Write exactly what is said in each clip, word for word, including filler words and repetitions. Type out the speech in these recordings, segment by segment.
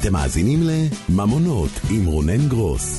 אתם מאזינים לממונות עם רונן גרוס.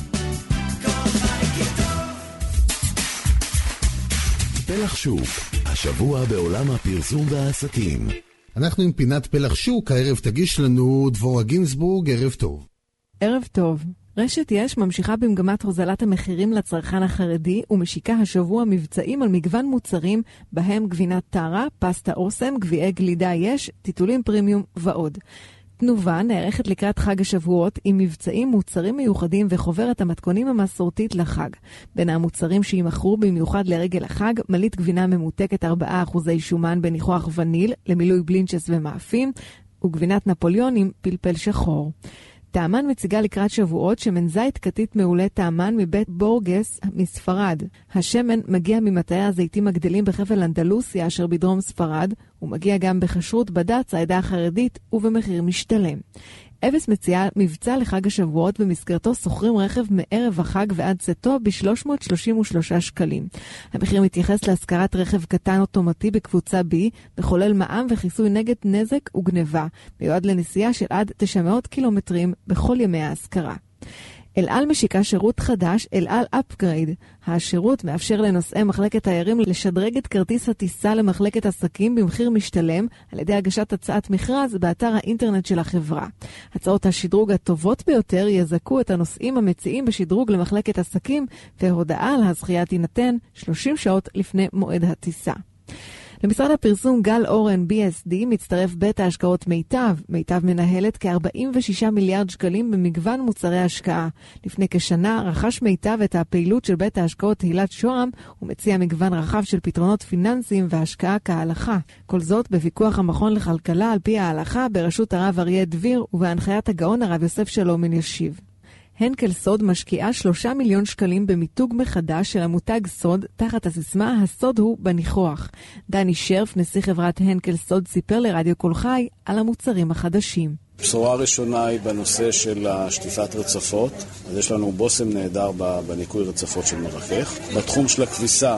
פלח שוק, השבוע בעולם הפרסום והעסקים. אנחנו עם פינת פלח שוק, הערב תגיש לנו דבורה גינסבורג, ערב טוב. ערב טוב. רשת יש ממשיכה במגמת הוזלת המחירים לצרכן החרדי ומשיקה השבוע מבצעים על מגוון מוצרים בהם גבינת טרה, פסטה אוסם, גביעי גלידה יש, טיטולים פרימיום ועוד. תנובה נערכת לקראת חג השבועות עם מבצעים, מוצרים מיוחדים וחוברת המתכונים המסורתית לחג. בין המוצרים שימכרו במיוחד לרגל החג, מלית גבינה ממותקת ארבעה אחוזי שומן בניחוח וניל למילוי בלינצ'ס ומאפים, וגבינת נפוליון עם פלפל שחור. טעמן מציגה לקראת שבועות שמן זית קטית מעולה טעמן מבית בורגס מספרד. השמן מגיע ממטעי הזיתים הגדלים בחבל אנדלוסיה אשר בדרום ספרד, ומגיע גם בכשרות בד"ץ העדה החרדית ובמחיר משתלם. אבס מציעה מבצע לחג השבועות במסגרתו סוחרים רכב מערב החג ועד צאתו ב-שלוש מאות שלושים ושלושה שקלים. המחיר מתייחס להשכרת רכב קטן אוטומטי בקבוצה B, וכולל מע"מ וחיסוי נגד נזק וגניבה, מיועד לנסיעה של עד תשע מאות קילומטרים בכל ימי ההשכרה. אל על משיקה שירות חדש, אל על אפגרייד. השירות מאפשר לנוסעי מחלקת תיירים לשדרג את כרטיס הטיסה למחלקת עסקים במחיר משתלם על ידי הגשת הצעת מכרז באתר האינטרנט של החברה. הצעות השדרוג הטובות ביותר יזכו את הנוסעים המציעים בשדרוג למחלקת עסקים, והודעה על הזכייה תינתן שלושים שעות לפני מועד הטיסה. למשרד הפרסום גל אורן בי אס די מצטרף בית ההשקעות מיטב. מיטב מנהלת כ-ארבעים ושישה מיליארד שקלים במגוון מוצרי השקעה. לפני כשנה רכש מיטב את הפעילות של בית ההשקעות הילת שוהם ומציע מגוון רחב של פתרונות פיננסיים והשקעה כהלכה. כל זאת בפיקוח המכון לכלכלה על פי ההלכה בראשות הרב אריה דביר ובהנחיית הגאון הרב יוסף שלום אלישיב. הנקל סוד משקיעה שלושה מיליון שקלים במיתוג מחדש של המותג סוד תחת הסיסמה הסוד הוא בניחוח. דני שרף, נשיא חברת הנקל סוד, סיפר לרדיו כל חי על המוצרים החדשים. בשורה ראשונה היא בנושא של שטיפת רצפות. אז יש לנו בוסם נהדר בניקוי רצפות של מרכך. בתחום של הכביסה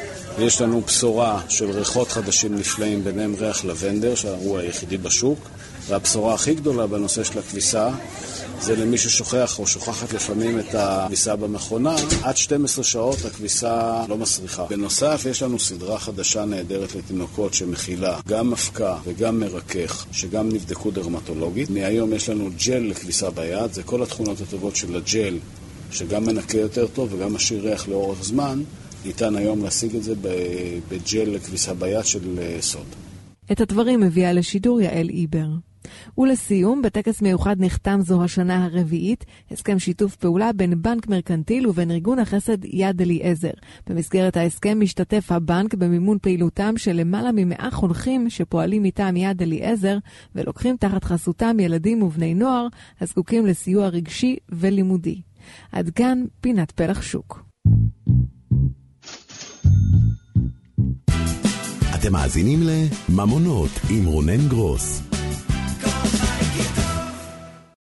יש לנו בשורה של ריחות חדשים נפלאים, ביניהם ריח לבנדר שהוא היחידי בשוק. והבשורה הכי גדולה בנושא של הכביסה זה למי ששוכח או שוכחת לפעמים את הכביסה במכונה, עד שתים עשרה שעות הכביסה לא מסריחה. בנוסף יש לנו סדרה חדשה נהדרת לתינוקות שמכילה גם מפקה וגם מרכך, שגם נבדקו דרמטולוגית. מהיום יש לנו ג'ל לכביסה ביד, זה כל התכונות הטובות של הג'ל, שגם מנקה יותר טוב וגם משאיר ריח לאורך זמן. ניתן היום להשיג את זה בג'ל לכביסה ביד של סוד. את הדברים הביאה לשידור יעל איבר. ולסיום, בטקס מיוחד נחתם זו השנה הרביעית הסכם שיתוף פעולה בין בנק מרקנטיל ובין ארגון החסד יד אליעזר. במסגרת ההסכם משתתף הבנק במימון פעילותם של למעלה ממאה חונכים שפועלים מטעם יד אליעזר ולוקחים תחת חסותם ילדים ובני נוער הזקוקים לסיוע רגשי ולימודי. עד כאן פינת פלח שוק. אתם מאזינים לממונות עם רונן גרוס.